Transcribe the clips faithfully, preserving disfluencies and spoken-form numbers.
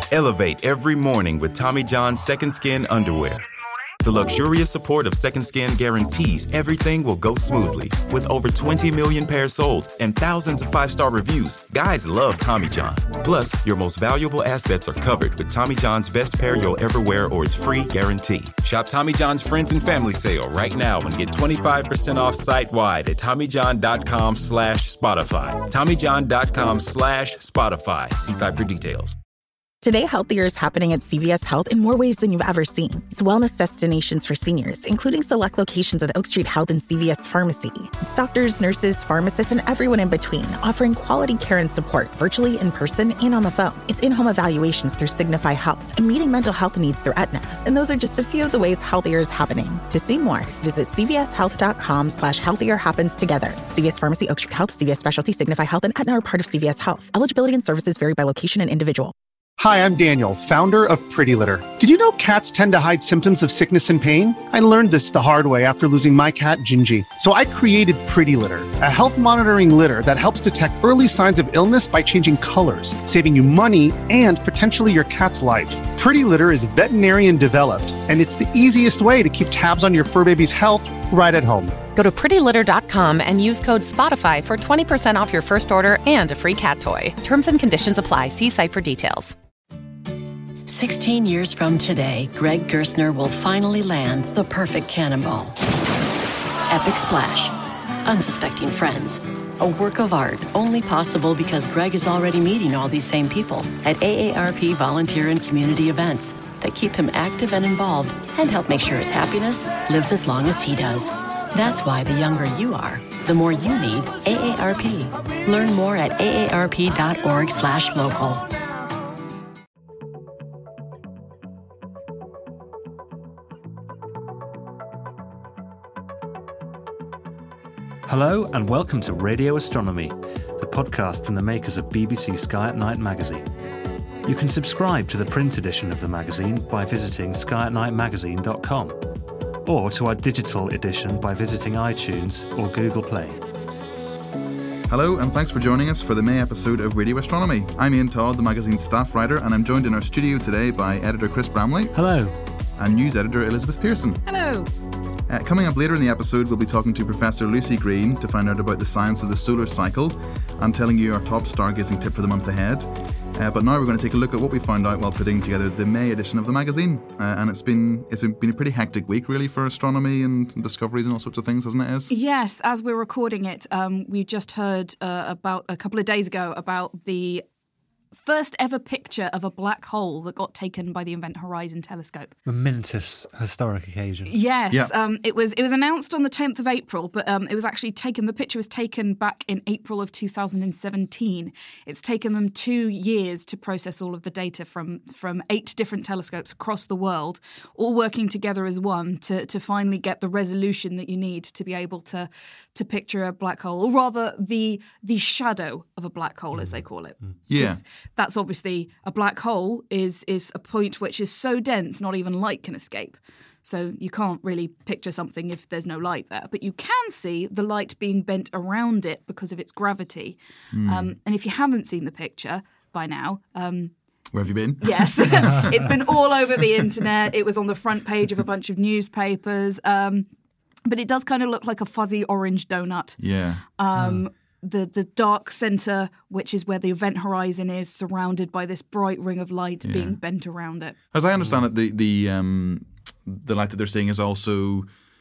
Elevate every morning with Tommy John's Second Skin underwear. The luxurious support of Second Skin guarantees everything will go smoothly. With over twenty million pairs sold and thousands of five-star reviews, guys love Tommy John. Plus, your most valuable assets are covered with Tommy John's best pair you'll ever wear or its free guarantee. Shop Tommy John's Friends and Family Sale right now and get twenty-five percent off site-wide at TommyJohn.com slash Spotify. TommyJohn.com slash Spotify. See site for details. Today, healthier is happening at C V S Health in more ways than you've ever seen. It's wellness destinations for seniors, including select locations of Oak Street Health and C V S Pharmacy. It's doctors, nurses, pharmacists, and everyone in between, offering quality care and support virtually, in person, and on the phone. It's in-home evaluations through Signify Health and meeting mental health needs through Aetna. And those are just a few of the ways healthier is happening. To see more, visit cvshealth.com slash healthier happens together. C V S Pharmacy, Oak Street Health, C V S Specialty, Signify Health, and Aetna are part of C V S Health. Eligibility and services vary by location and individual. Hi, I'm Daniel, founder of Pretty Litter. Did you know cats tend to hide symptoms of sickness and pain? I learned this the hard way after losing my cat, Gingy. So I created Pretty Litter, a health monitoring litter that helps detect early signs of illness by changing colors, saving you money and potentially your cat's life. Pretty Litter is veterinarian developed, and it's the easiest way to keep tabs on your fur baby's health right at home. Go to pretty litter dot com and use code Spotify for twenty percent off your first order and a free cat toy. Terms and conditions apply. See site for details. sixteen years from today, Greg Gerstner will finally land the perfect cannonball. Epic splash. Unsuspecting friends. A work of art only possible because Greg is already meeting all these same people at A A R P volunteer and community events that keep him active and involved and help make sure his happiness lives as long as he does. That's why the younger you are, the more you need A A R P. Learn more at aarp.org slash local. Hello and welcome to Radio Astronomy, the podcast from the makers of B B C Sky at Night magazine. You can subscribe to the print edition of the magazine by visiting sky at night magazine dot com, or to our digital edition by visiting iTunes or Google Play. Hello and thanks for joining us for the May episode of Radio Astronomy. I'm Ian Todd, the magazine's staff writer, and I'm joined in our studio today by editor Chris Bramley. Hello. And news editor Elizabeth Pearson. Hello. Uh, coming up later in the episode, we'll be talking to Professor Lucy Green to find out about the science of the solar cycle and telling you our top stargazing tip for the month ahead. Uh, but now we're going to take a look at what we found out while putting together the May edition of the magazine. Uh, and it's been it's been a pretty hectic week, really, for astronomy and discoveries and all sorts of things, hasn't it, Ez? Yes, as we're recording it, um, we just heard uh, about a couple of days ago about the first ever picture of a black hole that got taken by the Event Horizon Telescope. Momentous historic occasion. Yes, yeah. um, it was it was announced on the tenth of April, but um, it was actually taken, the picture was taken back in April of two thousand seventeen. It's taken them two years to process all of the data from, from eight different telescopes across the world, all working together as one to, to finally get the resolution that you need to be able to, to picture a black hole, or rather the, the shadow of a black hole, mm. as they call it. Mm. Yeah. That's obviously, a black hole is is a point which is so dense not even light can escape. So you can't really picture something if there's no light there. But you can see the light being bent around it because of its gravity. Mm. Um, and if you haven't seen the picture by now... Um, Where have you been? Yes. It's been all over the internet. It was on the front page of a bunch of newspapers. Um, but it does kind of look like a fuzzy orange donut. Yeah. Um, mm. The the dark centre, which is where the event horizon is, surrounded by this bright ring of light yeah. being bent around it. As I understand it, the the um, the light that they're seeing is also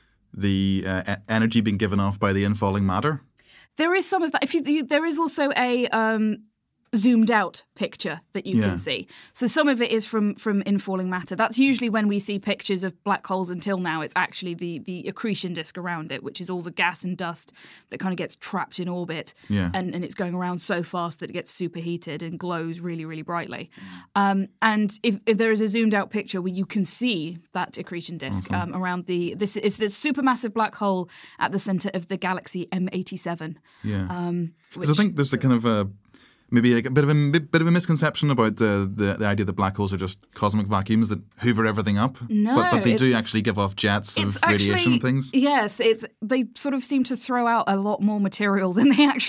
the uh, energy being given off by the infalling matter. There is some of that. If you, you there is also a um, zoomed out picture that you yeah. can see. So some of it is from from infalling matter. That's usually when we see pictures of black holes. Until now, it's actually the the accretion disk around it, which is all the gas and dust that kind of gets trapped in orbit, yeah. and, and it's going around so fast that it gets superheated and glows really, really brightly. Um, and if, if there is a zoomed out picture where you can see that accretion disk awesome. um, around the this is the supermassive black hole at the center of the galaxy M eighty-seven. Yeah, um, which, I think there's a kind of a maybe like a bit of a bit of a misconception about the, the, the idea that black holes are just cosmic vacuums that hoover everything up. No, but, but they do actually give off jets of radiation actually, and things. Yes, it's they sort of seem to throw out a lot more material than they actually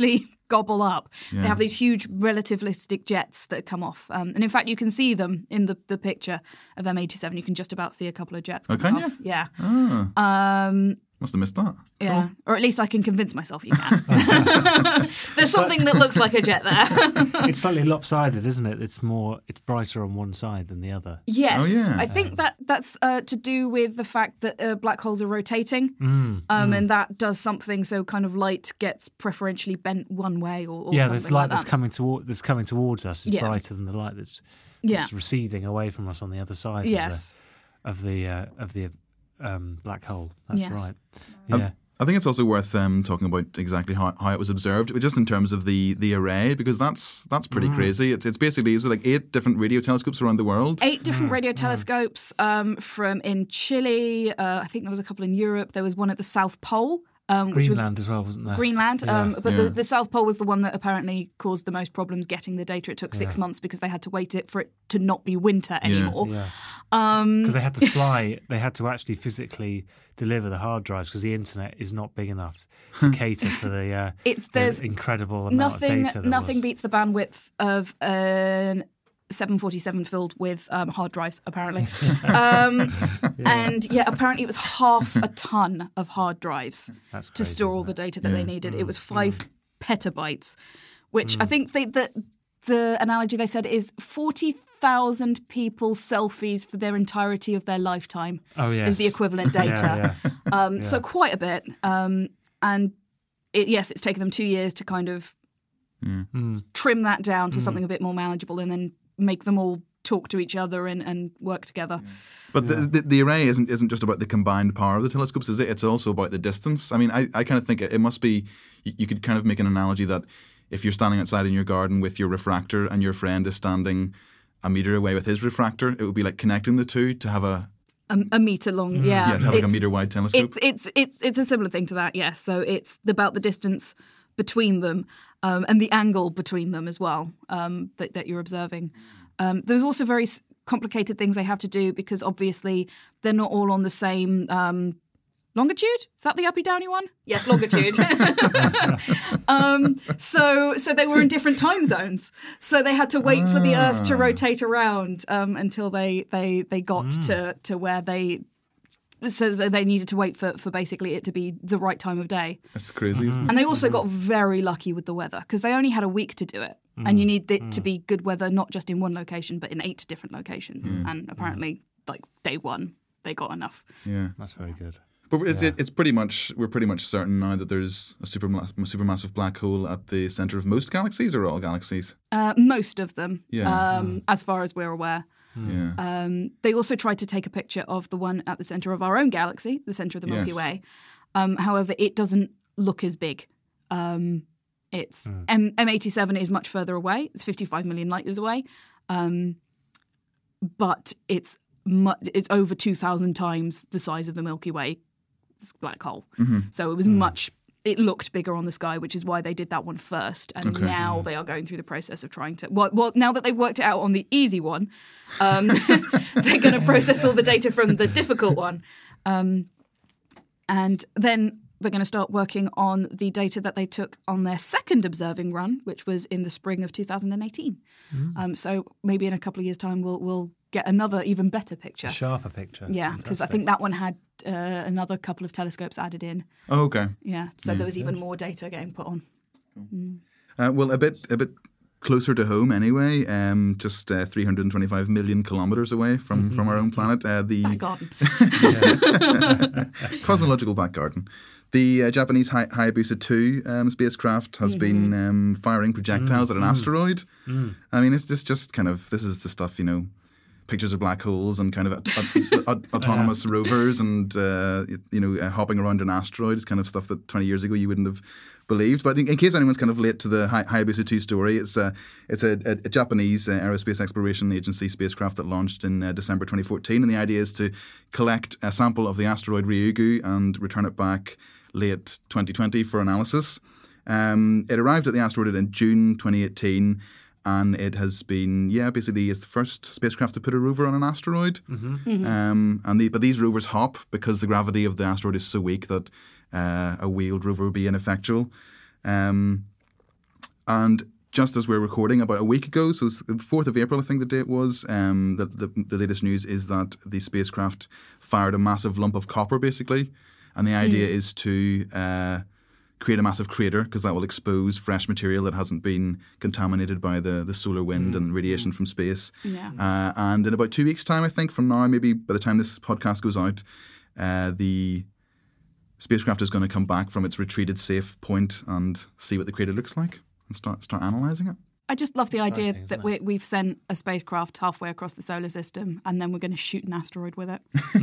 gobble up. Yeah. They have these huge relativistic jets that come off. Um, and in fact, you can see them in the, the picture of M eighty-seven. You can just about see a couple of jets Oh, coming can off. you? Yeah. Ah. Um, Must have missed that. yeah. Or at least I can convince myself you can. There's something that looks like a jet there. It's slightly lopsided, isn't it? It's more, it's brighter on one side than the other. Yes. Oh, yeah. I think that that's uh, to do with the fact that uh, black holes are rotating. Mm, Um, mm. And that does something, so kind of light gets preferentially bent one way or, or yeah, something there's light like that's that. coming toward that's coming towards us is Yeah. brighter than the light that's, Yeah. that's receding away from us on the other side. Yes. Of the of the, uh, of the um, black hole. That's Yes. right. Um, Yeah. I think it's also worth um, talking about exactly how, how it was observed, just in terms of the, the array, because that's that's pretty Mm. crazy. It's it's basically is it like eight different radio telescopes around the world. Eight different Mm, radio mm. telescopes um, from in Chile. Uh, I think there was a couple in Europe. There was one at the South Pole. Um, which was Greenland as well, wasn't there? Greenland, Yeah. um, but Yeah. the, the South Pole was the one that apparently caused the most problems getting the data. It took six Yeah. months because they had to wait it for it to not be winter Yeah. anymore. Yeah. Um, Because they had to fly, they had to actually physically deliver the hard drives because the internet is not big enough to cater for the, uh, It's- the there's incredible amount nothing, of data. That nothing was. beats the bandwidth of an seven forty-seven filled with um, hard drives, apparently. um, And yeah, apparently it was half a ton of hard drives That's to crazy, store all isn't the it? data that Yeah. they needed. Mm, It was five petabytes, which I think they, the the analogy they said is forty thousand people's selfies for their entirety of their lifetime Oh, yes. is the equivalent Yeah, data. yeah. Um, So Yeah. quite a bit. Um, and it, yes, it's taken them two years to kind of Mm. trim that down to something a bit more manageable and then make them all talk to each other and, and work together. But the, the, the array isn't isn't just about the combined power of the telescopes, is it? It's also about the distance. I mean, I, I kind of think it, it must be, you, you could kind of make an analogy that if you're standing outside in your garden with your refractor and your friend is standing a metre away with his refractor, it would be like connecting the two to have a, A, a meter long, yeah. yeah, to have like a It's- metre wide telescope. It's it's it's it's a similar thing to that, yes. So it's about the distance between them um, and the angle between them as well um, that, that you're observing. Um, there's also very s- complicated things they have to do because obviously they're not all on the same um, longitude. Is that the uppy downy one? Yes, longitude. um, so so they were in different time zones. So they had to wait for the Earth to rotate around um, until they they they got to to where they. So they needed to wait for, for basically it to be the right time of day. That's crazy, isn't it? And they also got very lucky with the weather because they only had a week to do it. And you need it to be good weather, not just in one location, but in eight different locations. And apparently, like day one, they got enough. Yeah. That's very good. But it's, Yeah. it, it's pretty much, we're pretty much certain now that there's a super supermassive black hole at the centre of most galaxies or all galaxies. Uh, most of them, Yeah. um, as far as we're aware. Yeah. Um, they also tried to take a picture of the one at the centre of our own galaxy, the centre of the Milky Yes. Way. Um, however, it doesn't look as big. Um, it's M- M87 is much further away. It's fifty-five million light years away, um, but it's mu- it's over two thousand times the size of the Milky Way black hole. So it was much. It looked bigger on the sky, which is why they did that one first. And Okay. now they are going through the process of trying to. Well, well now that they've worked it out on the easy one, um, they're going to process all the data from the difficult one. Um, and then they're going to start working on the data that they took on their second observing run, which was in the spring of two thousand eighteen. Um, so maybe in a couple of years' time, we'll we'll get another even better picture. A sharper picture. Yeah, because I think that one had uh, another couple of telescopes added in. Oh, okay. Yeah, so there was even more data getting put on. Uh, well, a bit a bit closer to home anyway, um, just uh, three hundred twenty-five million kilometres away from, from our own planet. Uh, the Back garden. cosmological back garden. The uh, Japanese Hay- Hayabusa two um, spacecraft has been um, firing projectiles at an asteroid. I mean, it's this just kind of, this is the stuff, you know, pictures of black holes and kind of aut- aut- autonomous rovers and, uh, you know, uh, hopping around an asteroid is kind of stuff that twenty years ago you wouldn't have believed. But in, in case anyone's kind of late to the Hay- Hayabusa two story, it's, uh, it's a, a, a Japanese uh, aerospace exploration agency spacecraft that launched in uh, December twenty fourteen. And the idea is to collect a sample of the asteroid Ryugu and return it back late twenty twenty for analysis. Um, it arrived at the asteroid in June twenty eighteen. And it has been, yeah, basically it's the first spacecraft to put a rover on an asteroid. Mm-hmm. Um, and the, but these rovers hop because the gravity of the asteroid is so weak that uh, a wheeled rover would be ineffectual. Um, And just as we're recording, about a week ago, so it's the fourth of April, I think the date was, um, the, the, the latest news is that the spacecraft fired a massive lump of copper, basically. And the idea mm. is to uh, create a massive crater, because that will expose fresh material that hasn't been contaminated by the, the solar wind mm. and radiation from space. Yeah. Uh, and in about two weeks' time, I think, from now, maybe by the time this podcast goes out, uh, the spacecraft is going to come back from its retreated safe point and see what the crater looks like and start start analysing it. I just love the Exciting, idea that isn't we, it? we've sent a spacecraft halfway across the solar system and then we're going to shoot an asteroid with it.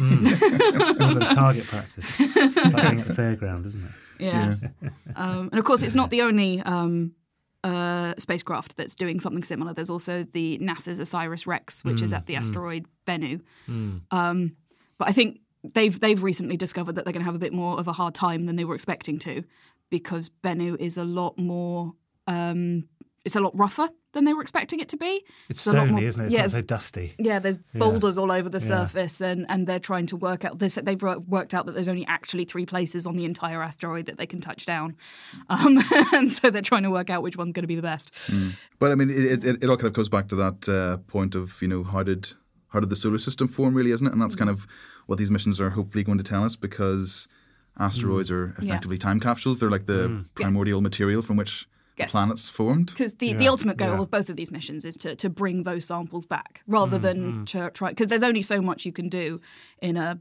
Mm. A bit of target practice. It's like being at the fairground, isn't it? Yes. Yeah. um, and of course, it's not the only um, uh, spacecraft that's doing something similar. There's also the NASA's OSIRIS-REx, which mm, is at the asteroid mm. Bennu. Mm. Um, but I think they've they've recently discovered that they're going to have a bit more of a hard time than they were expecting to, because Bennu is a lot more... Um, It's a lot rougher than they were expecting it to be. It's a lot stony, more, isn't it? It's yeah, not so dusty. Yeah, there's boulders yeah. all over the yeah. surface, and, and they're trying to work out this. They've worked out that there's only actually three places on the entire asteroid that they can touch down, um, and so they're trying to work out which one's going to be the best. Mm. But I mean, it, it, it all kind of goes back to that uh, point of, you know, how did how did the solar system form, really, isn't it? And that's kind of what these missions are hopefully going to tell us, because asteroids mm. are effectively yeah. time capsules. They're like the mm. primordial yes. material from which Yes. planets formed. Because the, yeah. the ultimate goal yeah. of both of these missions is to, to bring those samples back, rather mm, than mm. to try... Because there's only so much you can do in a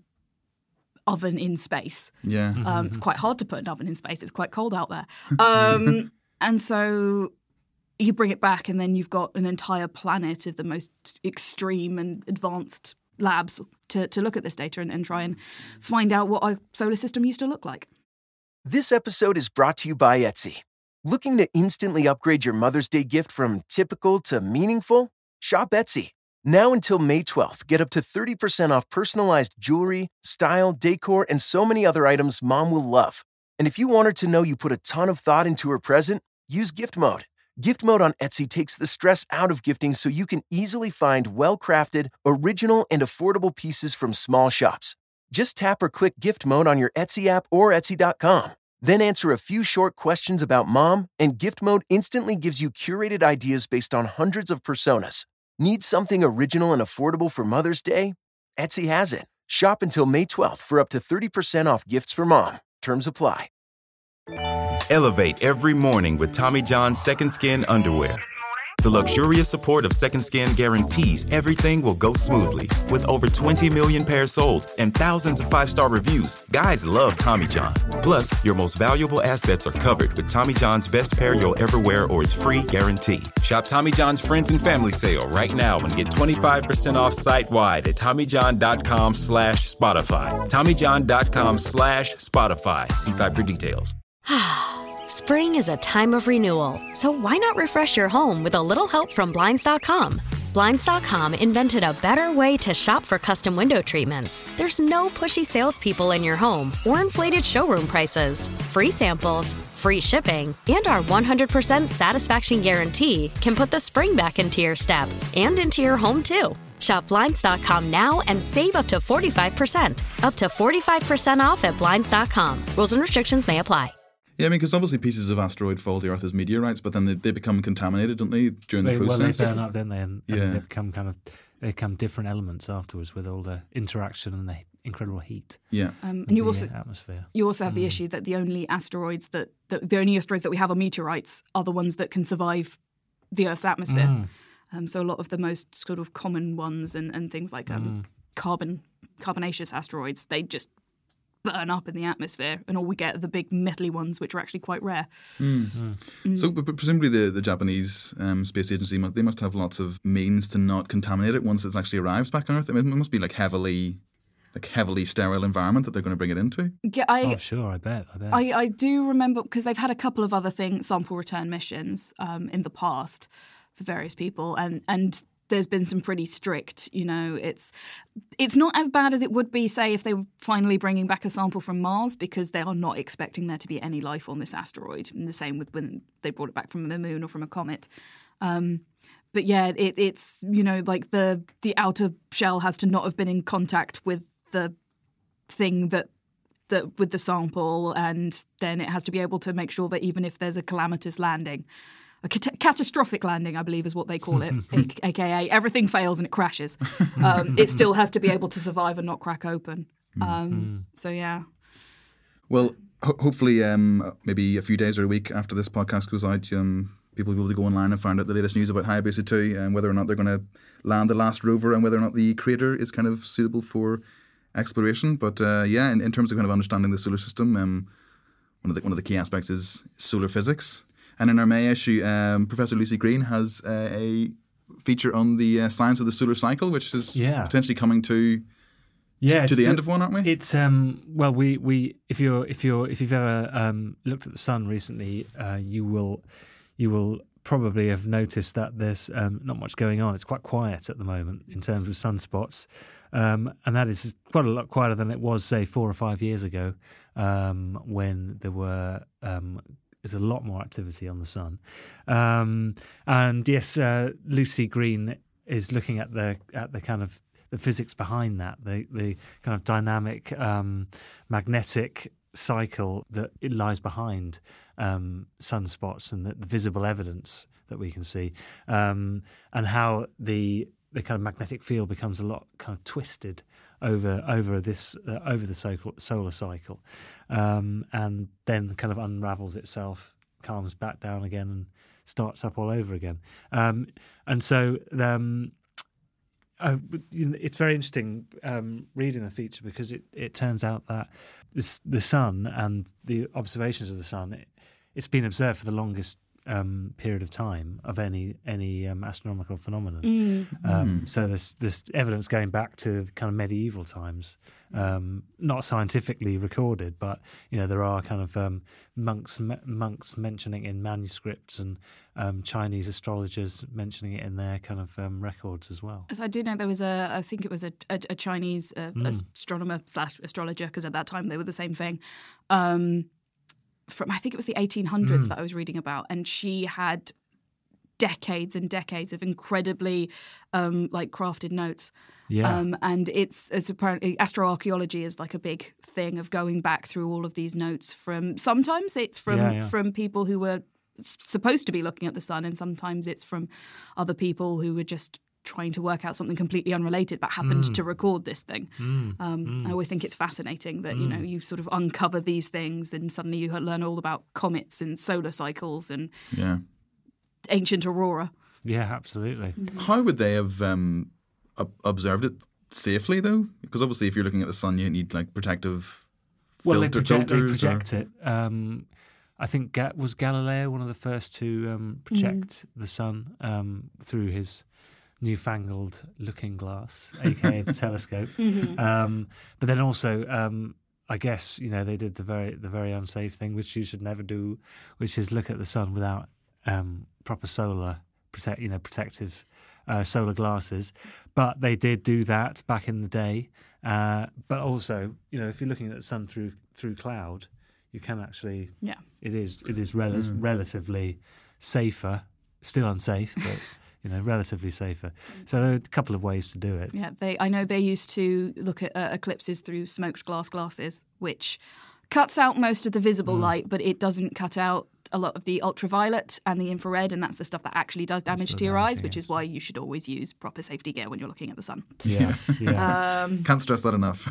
oven in space. Yeah. Um, mm-hmm. It's quite hard to put an oven in space. It's quite cold out there. Um, and so you bring it back, and then you've got an entire planet of the most extreme and advanced labs to, to look at this data and, and try and find out what our solar system used to look like. This episode is brought to you by Etsy. Looking to instantly upgrade your Mother's Day gift from typical to meaningful? Shop Etsy. Now until May twelfth, get up to thirty percent off personalized jewelry, style, decor, and so many other items Mom will love. And if you want her to know you put a ton of thought into her present, use Gift Mode. Gift Mode on Etsy takes the stress out of gifting so you can easily find well-crafted, original, and affordable pieces from small shops. Just tap or click Gift Mode on your Etsy app or Etsy dot com. Then answer a few short questions about Mom, and Gift Mode instantly gives you curated ideas based on hundreds of personas. Need something original and affordable for Mother's Day? Etsy has it. Shop until May twelfth for up to thirty percent off gifts for Mom. Terms apply. Elevate every morning with Tommy John's Second Skin underwear. The luxurious support of Second Skin guarantees everything will go smoothly. With over twenty million pairs sold and thousands of five-star reviews, guys love Tommy John. Plus, your most valuable assets are covered with Tommy John's best pair you'll ever wear or its free guarantee. Shop Tommy John's Friends and Family Sale right now and get twenty-five percent off site-wide at TommyJohn.com slash Spotify. TommyJohn.com slash Spotify. See site for details. Spring is a time of renewal, so why not refresh your home with a little help from Blinds dot com? Blinds dot com invented a better way to shop for custom window treatments. There's no pushy salespeople in your home or inflated showroom prices. Free samples, free shipping, and our one hundred percent satisfaction guarantee can put the spring back into your step and into your home, too. Shop Blinds dot com now and save up to forty-five percent. Up to forty-five percent off at Blinds dot com. Rules and restrictions may apply. Yeah, I mean, because obviously pieces of asteroid fall to Earth as meteorites, but then they, they become contaminated, don't they, during they, the process? Well, they burn up, don't they? And, and yeah. they become kind of they become different elements afterwards with all the interaction and the incredible heat. Yeah, um, and you the also atmosphere. You also have mm. the issue that the only asteroids that, that the only asteroids that we have are meteorites are the ones that can survive the Earth's atmosphere. Mm. Um, so a lot of the most sort of common ones and, and things like um, mm. carbon carbonaceous asteroids, they just burn up in the atmosphere, and all we get are the big metally ones, which are actually quite rare. Mm. Mm. Mm. So, but, but presumably the, the Japanese um, space agency, must, they must have lots of means to not contaminate it once it actually arrives back on Earth. I mean, it must be like heavily, like heavily sterile environment that they're going to bring it into. Yeah, I, oh, sure, I bet. I bet. I, I do remember, because they've had a couple of other things, sample return missions um, in the past for various people, and and. There's been some pretty strict, you know, it's it's not as bad as it would be, say, if they were finally bringing back a sample from Mars, because they are not expecting there to be any life on this asteroid. And the same with when they brought it back from the moon or from a comet. Um, but yeah, it, it's, you know, like the the outer shell has to not have been in contact with the thing that, that with the sample, and then it has to be able to make sure that even if there's a calamitous landing, a cat- catastrophic landing, I believe is what they call it, a- aka everything fails and it crashes. Um, it still has to be able to survive and not crack open. Um, mm-hmm. So, yeah. Well, ho- hopefully um, maybe a few days or a week after this podcast goes out, um, people will be able to go online and find out the latest news about Hayabusa two and whether or not they're going to land the last rover and whether or not the crater is kind of suitable for exploration. But uh, yeah, in, in terms of kind of understanding the solar system, um, one of the one of the key aspects is solar physics. And in our May issue, um, Professor Lucy Green has uh, a feature on the uh, science of the solar cycle, which is yeah. potentially coming to yeah, to the end of one, aren't we? It's um well, we, we if you're if you're if you've ever um, looked at the sun recently, uh, you will you will probably have noticed that there's um, not much going on. It's quite quiet at the moment in terms of sunspots. Um, and that is quite a lot quieter than it was, say, four or five years ago, um, when there were um, there's a lot more activity on the sun. Um, and yes, uh, Lucy Green is looking at the at the kind of the physics behind that, the the kind of dynamic um, magnetic cycle that it lies behind um, sunspots and the, the visible evidence that we can see, um, and how the the kind of magnetic field becomes a lot kind of twisted over over this uh, over the solar, solar cycle, um, and then kind of unravels itself, calms back down again, and starts up all over again. Um, and so um, uh, you know, it's very interesting um, reading the feature because it, it turns out that this, the sun and the observations of the sun, it, it's been observed for the longest Um, period of time of any any um, astronomical phenomenon. Mm. Um, mm. So there's there's evidence going back to kind of medieval times, um, not scientifically recorded, but you know there are kind of um, monks monks mentioning it in manuscripts and um, Chinese astrologers mentioning it in their kind of um, records as well. As I do know, there was a I think it was a, a, a Chinese uh, mm. astronomer slash astrologer, because at that time they were the same thing. Um, From I think it was the eighteen hundreds mm. that I was reading about, and she had decades and decades of incredibly um, like crafted notes. Yeah, um, and it's it's apparently astroarchaeology is like a big thing of going back through all of these notes from. Sometimes it's from yeah, yeah. from people who were supposed to be looking at the sun, and sometimes it's from other people who were just trying to work out something completely unrelated but happened mm. to record this thing. Mm. Um, mm. I always think it's fascinating that, mm. you know, you sort of uncover these things and suddenly you learn all about comets and solar cycles and yeah. ancient aurora. Yeah, absolutely. Mm. How would they have um, observed it safely, though? Because obviously if you're looking at the sun, you need like protective well, filter, they project, filters. They project or... it. Um, I think Ga- was Galileo one of the first to um, project mm. the sun um, through his newfangled looking glass, aka the telescope. Mm-hmm. Um, but then also, um, I guess you know they did the very the very unsafe thing, which you should never do, which is look at the sun without um, proper solar protect, you know, protective uh, solar glasses. But they did do that back in the day. Uh, but also, you know, if you're looking at the sun through through cloud, you can actually, yeah, it is it is rel- mm. relatively safer, still unsafe, but. You know, relatively safer. So there are a couple of ways to do it. Yeah, they. I know they used to look at uh, eclipses through smoked glass glasses, which cuts out most of the visible mm. light, but it doesn't cut out a lot of the ultraviolet and the infrared, and that's the stuff that actually does damage that's to your eyes, which is why you should always use proper safety gear when you're looking at the sun. Yeah, yeah. Um, Can't stress that enough.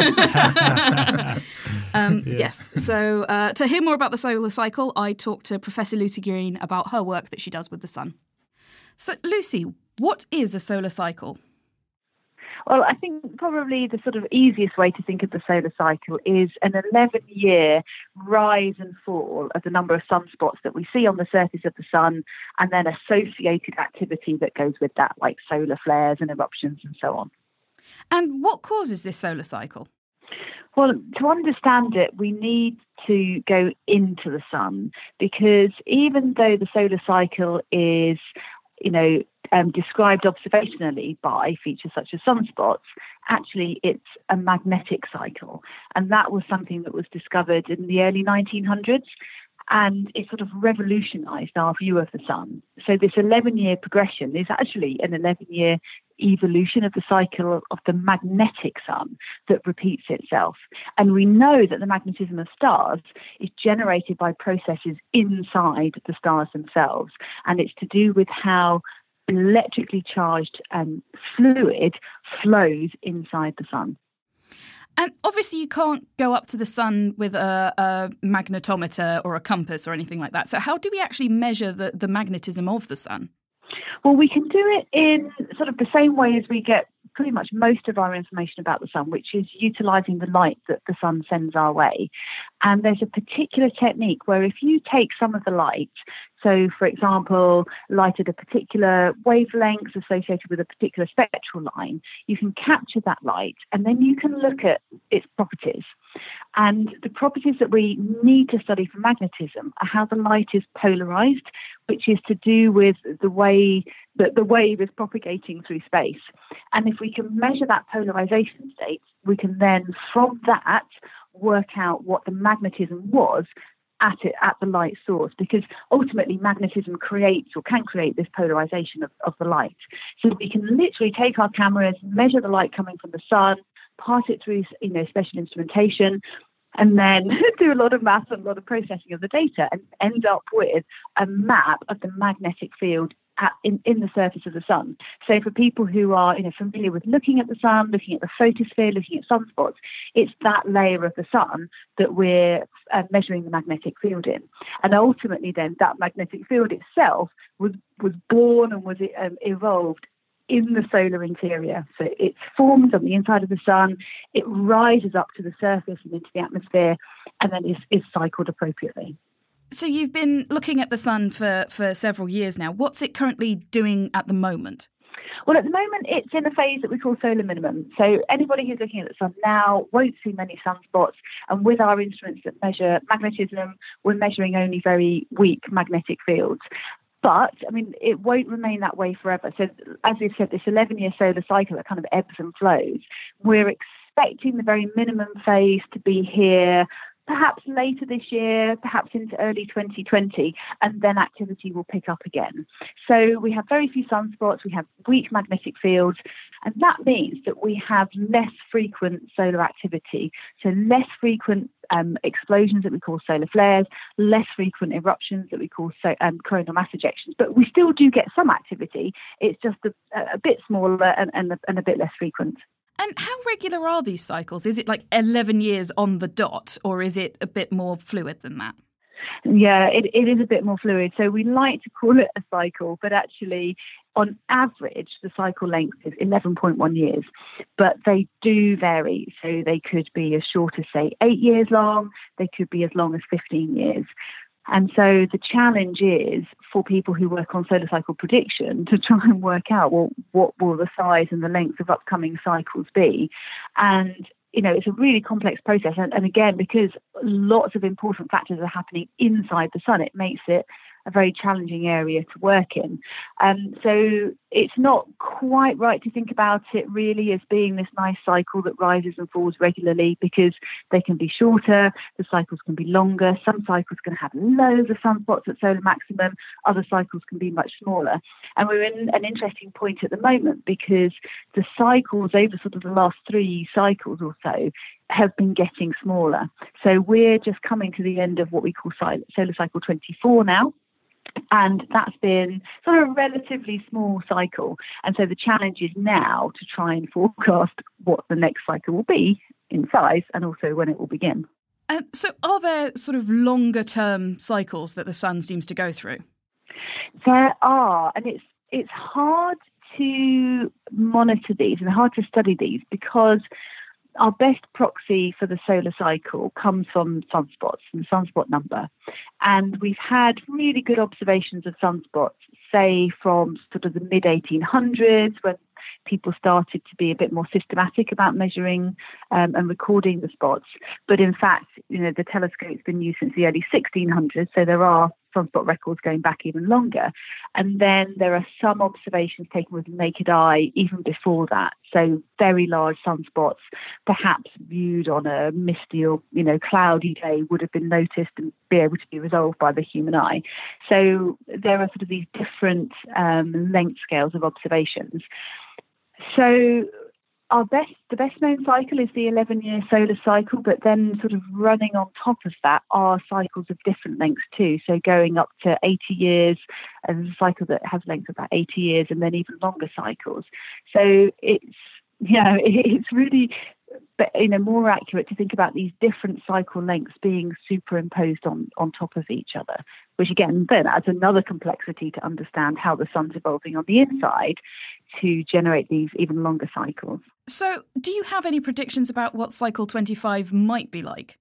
um, yeah. Yes. So uh, to hear more about the solar cycle, I talked to Professor Lucy Green about her work that she does with the sun. So, Lucy, what is a solar cycle? Well, I think probably the sort of easiest way to think of the solar cycle is an eleven-year rise and fall of the number of sunspots that we see on the surface of the sun, and then associated activity that goes with that, like solar flares and eruptions and so on. And what causes this solar cycle? Well, to understand it, we need to go into the sun, because even though the solar cycle is you know, um, described observationally by features such as sunspots, actually it's a magnetic cycle. And that was something that was discovered in the early nineteen hundreds, and it sort of revolutionized our view of the sun. So this eleven-year progression is actually an eleven-year evolution of the cycle of the magnetic sun that repeats itself. And we know that the magnetism of stars is generated by processes inside the stars themselves. And it's to do with how electrically charged um, fluid flows inside the sun. And obviously you can't go up to the sun with a, a magnetometer or a compass or anything like that. So how do we actually measure the, the magnetism of the sun? Well, we can do it in sort of the same way as we get pretty much most of our information about the sun, which is utilising the light that the sun sends our way. And there's a particular technique where if you take some of the light, so for example, light at a particular wavelength associated with a particular spectral line, you can capture that light and then you can look at its properties. And the properties that we need to study for magnetism are how the light is polarized, which is to do with the way that the wave is propagating through space. And if we can measure that polarization state, we can then, from that, work out what the magnetism was at it at the light source, because ultimately magnetism creates or can create this polarization of, of the light. So we can literally take our cameras, measure the light coming from the sun, pass it through, you know, special instrumentation, and then do a lot of math and a lot of processing of the data and end up with a map of the magnetic field at, in, in the surface of the sun. So for people who are, you know, familiar with looking at the sun, looking at the photosphere, looking at sunspots, it's that layer of the sun that we're uh, measuring the magnetic field in. And ultimately then that magnetic field itself was, was born and was um, evolved in the solar interior. So it's formed on the inside of the sun, it rises up to the surface and into the atmosphere, and then is, is cycled appropriately. So you've been looking at the sun for, for several years now. What's it currently doing at the moment? Well, at the moment, it's in a phase that we call solar minimum. So anybody who's looking at the sun now won't see many sunspots. And with our instruments that measure magnetism, we're measuring only very weak magnetic fields. But, I mean, it won't remain that way forever. So, as we've said, this eleven-year solar cycle that kind of ebbs and flows, we're expecting the very minimum phase to be here perhaps later this year, perhaps into early twenty twenty, and then activity will pick up again. So we have very few sunspots, we have weak magnetic fields, and that means that we have less frequent solar activity, so less frequent um, explosions that we call solar flares, less frequent eruptions that we call so, um, coronal mass ejections. But we still do get some activity, it's just a, a bit smaller and, and, a, and a bit less frequent. And how regular are these cycles? Is it like eleven years on the dot, or is it a bit more fluid than that? Yeah, it, it is a bit more fluid. So we like to call it a cycle, but actually, on average, the cycle length is eleven point one years. But they do vary. So they could be as short as, say, eight years long. They could be as long as fifteen years. And so the challenge is for people who work on solar cycle prediction to try and work out, well, what will the size and the length of upcoming cycles be? And, you know, it's a really complex process. And, and again, because lots of important factors are happening inside the sun, it makes it a very challenging area to work in. Um, so it's not quite right to think about it really as being this nice cycle that rises and falls regularly, because they can be shorter, the cycles can be longer. Some cycles can have loads of sunspots at solar maximum, other cycles can be much smaller. And we're in an interesting point at the moment because the cycles over sort of the last three cycles or so have been getting smaller. So we're just coming to the end of what we call solar cycle twenty-four now. And that's been sort of a relatively small cycle. And so the challenge is now to try and forecast what the next cycle will be in size and also when it will begin. Uh, so are there sort of longer term cycles that the sun seems to go through? There are. And it's it's hard to monitor these and hard to study these because our best proxy for the solar cycle comes from sunspots and the sunspot number. And we've had really good observations of sunspots, say from sort of the mid eighteen hundreds, when people started to be a bit more systematic about measuring um, and recording the spots. But in fact, you know, the telescope's been used since the early sixteen hundreds, so there are sunspot records going back even longer. And then there are some observations taken with the naked eye even before that. So very large sunspots, perhaps viewed on a misty or, you know, cloudy day, would have been noticed and be able to be resolved by the human eye. So there are sort of these different um, length scales of observations. So our best, the best known cycle is the eleven-year solar cycle, but then sort of running on top of that are cycles of different lengths too. So going up to eighty years, and a cycle that has length of about eighty years, and then even longer cycles. So it's, you know, it's really, you know, more accurate to think about these different cycle lengths being superimposed on, on top of each other, which again then adds another complexity to understand how the sun's evolving on the inside to generate these even longer cycles. So do you have any predictions about what cycle twenty-five might be like?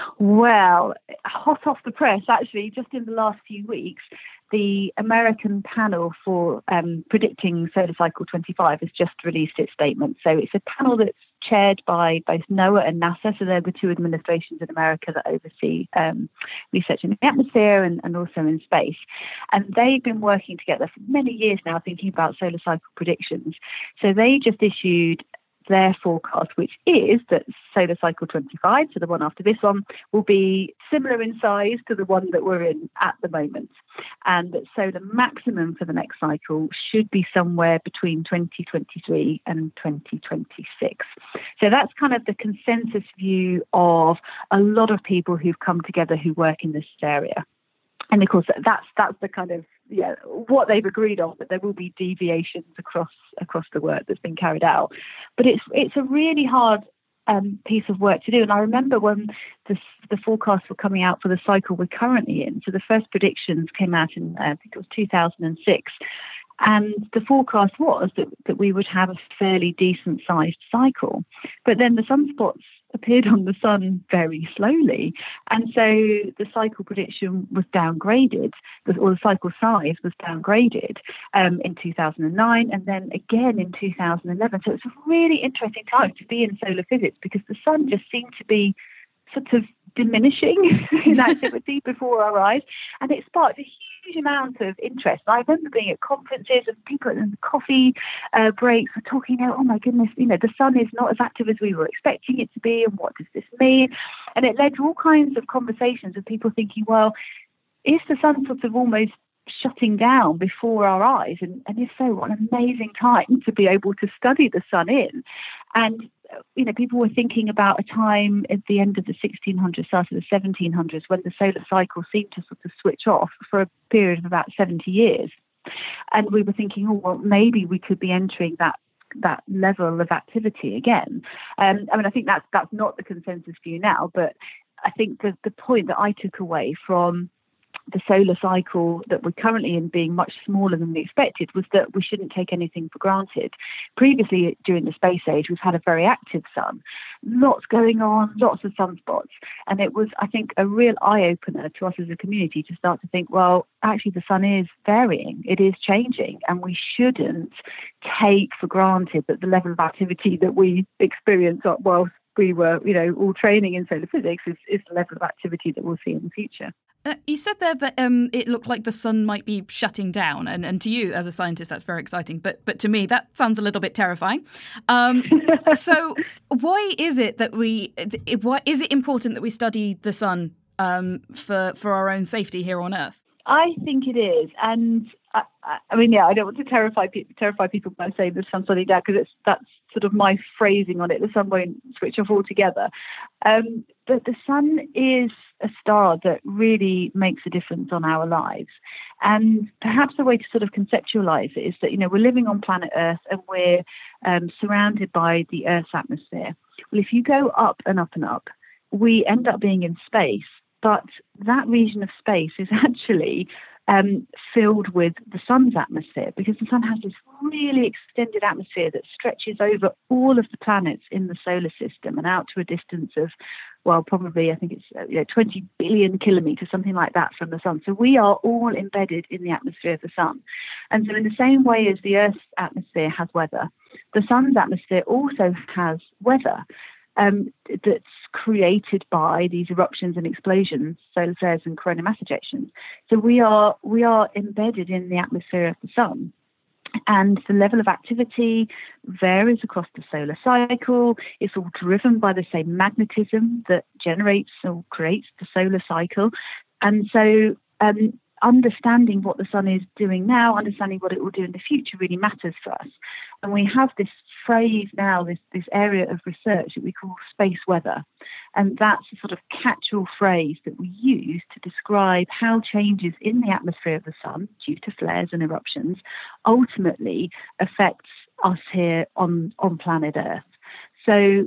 Well, hot off the press, actually, just in the last few weeks, the American panel for um, predicting solar cycle twenty-five has just released its statement. So it's a panel that's chaired by both NOAA and NASA. So they're the two administrations in America that oversee um, research in the atmosphere and, and also in space. And they've been working together for many years now, thinking about solar cycle predictions. So they just issued their forecast, which is that solar cycle twenty-five, so the one after this one, will be similar in size to the one that we're in at the moment. And so the maximum for the next cycle should be somewhere between twenty twenty-three and twenty twenty-six. So that's kind of the consensus view of a lot of people who've come together who work in this area. And of course, that's that's the kind of yeah what they've agreed on, but there will be deviations across across the work that's been carried out. But it's it's a really hard um, piece of work to do. And I remember when the the forecasts were coming out for the cycle we're currently in. So the first predictions came out in uh, I think it was two thousand six. And the forecast was that, that we would have a fairly decent sized cycle. But then the sunspots appeared on the sun very slowly. And so the cycle prediction was downgraded, or the cycle size was downgraded um, in two thousand nine and then again in two thousand eleven. So it's a really interesting time to be in solar physics because the sun just seemed to be sort of diminishing in activity before our eyes. And it sparked a huge amount of interest. I remember being at conferences and people in the coffee uh, breaks were talking about, oh my goodness, you know, the sun is not as active as we were expecting it to be, and what does this mean? And it led to all kinds of conversations of people thinking, well, is the sun sort of almost shutting down before our eyes? And, and if so, what an amazing time to be able to study the sun in. And you know, people were thinking about a time at the end of the sixteen hundreds, start of the seventeen hundreds, when the solar cycle seemed to sort of switch off for a period of about seventy years. And we were thinking, oh, well, maybe we could be entering that that level of activity again. Um, I mean, I think that's, that's not the consensus view now, but I think the, the point that I took away from the solar cycle that we're currently in being much smaller than we expected was that we shouldn't take anything for granted. Previously, during the space age, we've had a very active sun, lots going on, lots of sunspots. And it was, I think, a real eye-opener to us as a community to start to think, well, actually the sun is varying, it is changing, and we shouldn't take for granted that the level of activity that we experience whilst we were, you know, all training in solar physics is, is the level of activity that we'll see in the future. Uh, you said there that um, it looked like the sun might be shutting down, and, and to you as a scientist, that's very exciting. But but to me, that sounds a little bit terrifying. Um, so why is it that we? It, why is it important that we study the sun um, for for our own safety here on Earth? I think it is, and I, I mean, yeah, I don't want to terrify people, terrify people by saying the sun's shutting down because it's that's sort of my phrasing on it. The sun won't switch off altogether. Um, but the sun is a star that really makes a difference on our lives. And perhaps the way to sort of conceptualize it is that, you know, we're living on planet Earth and we're um, surrounded by the Earth's atmosphere. Well, if you go up and up and up, we end up being in space. But that region of space is actually um, filled with the sun's atmosphere, because the sun has this really extended atmosphere that stretches over all of the planets in the solar system and out to a distance of, well, probably, I think it's uh, you know, twenty billion kilometres, something like that from the sun. So we are all embedded in the atmosphere of the sun. And so in the same way as the Earth's atmosphere has weather, the sun's atmosphere also has weather. Um, that's created by these eruptions and explosions, solar flares and coronal mass ejections. So we are we are embedded in the atmosphere of the sun. And the level of activity varies across the solar cycle. It's all driven by the same magnetism that generates or creates the solar cycle. And so um, understanding what the sun is doing now, understanding what it will do in the future really matters for us. And we have this phrase now, this, this area of research that we call space weather. And that's a sort of catch-all phrase that we use to describe how changes in the atmosphere of the sun, due to flares and eruptions, ultimately affects us here on, on planet Earth. So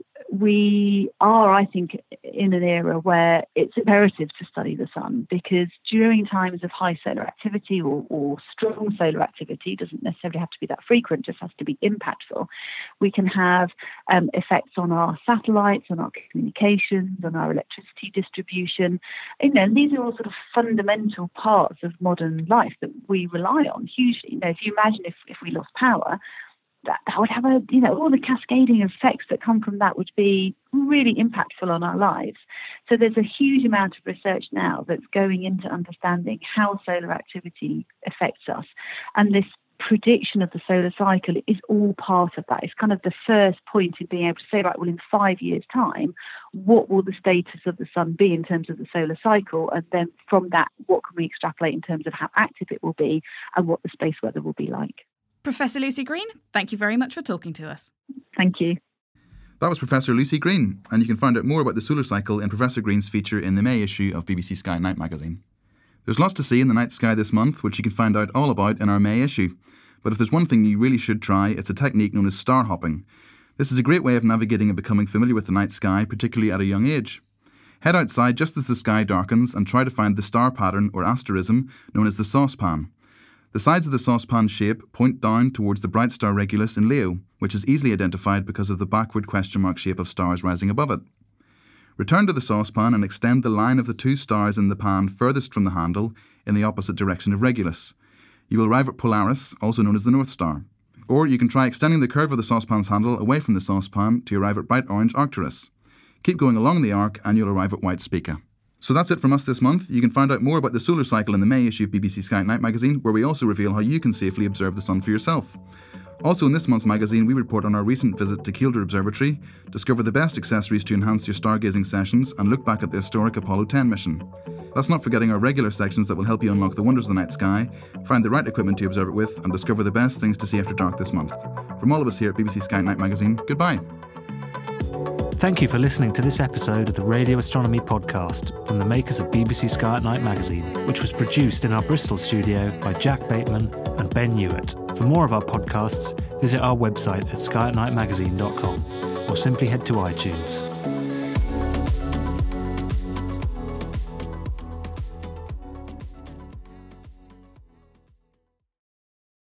we are, I think, in an era where it's imperative to study the sun, because during times of high solar activity or, or strong solar activity, doesn't necessarily have to be that frequent, just has to be impactful, we can have um, effects on our satellites, on our communications, on our electricity distribution. You know, and these are all sort of fundamental parts of modern life that we rely on hugely. You know, if you imagine if, if we lost power, That, that would have a, you know, all the cascading effects that come from that would be really impactful on our lives. So there's a huge amount of research now that's going into understanding how solar activity affects us. And this prediction of the solar cycle is all part of that. It's kind of the first point in being able to say, right, well, in five years' time, what will the status of the sun be in terms of the solar cycle? And then from that, what can we extrapolate in terms of how active it will be and what the space weather will be like? Professor Lucy Green, thank you very much for talking to us. Thank you. That was Professor Lucy Green, and you can find out more about the solar cycle in Professor Green's feature in the May issue of B B C Sky Night Magazine. There's lots to see in the night sky this month, which you can find out all about in our May issue. But if there's one thing you really should try, it's a technique known as star hopping. This is a great way of navigating and becoming familiar with the night sky, particularly at a young age. Head outside just as the sky darkens and try to find the star pattern or asterism known as the saucepan. The sides of the saucepan shape point down towards the bright star Regulus in Leo, which is easily identified because of the backward question mark shape of stars rising above it. Return to the saucepan and extend the line of the two stars in the pan furthest from the handle in the opposite direction of Regulus. You will arrive at Polaris, also known as the North Star. Or you can try extending the curve of the saucepan's handle away from the saucepan to arrive at bright orange Arcturus. Keep going along the arc and you'll arrive at White Spica. So that's it from us this month. You can find out more about the solar cycle in the May issue of B B C Sky at Night magazine, where we also reveal how you can safely observe the sun for yourself. Also in this month's magazine, we report on our recent visit to Kielder Observatory, discover the best accessories to enhance your stargazing sessions, and look back at the historic Apollo ten mission. That's not forgetting our regular sections that will help you unlock the wonders of the night sky, find the right equipment to observe it with, and discover the best things to see after dark this month. From all of us here at B B C Sky at Night magazine, goodbye. Thank you for listening to this episode of the Radio Astronomy Podcast from the makers of B B C Sky at Night magazine, which was produced in our Bristol studio by Jack Bateman and Ben Hewitt. For more of our podcasts, visit our website at sky at night magazine dot com or simply head to iTunes.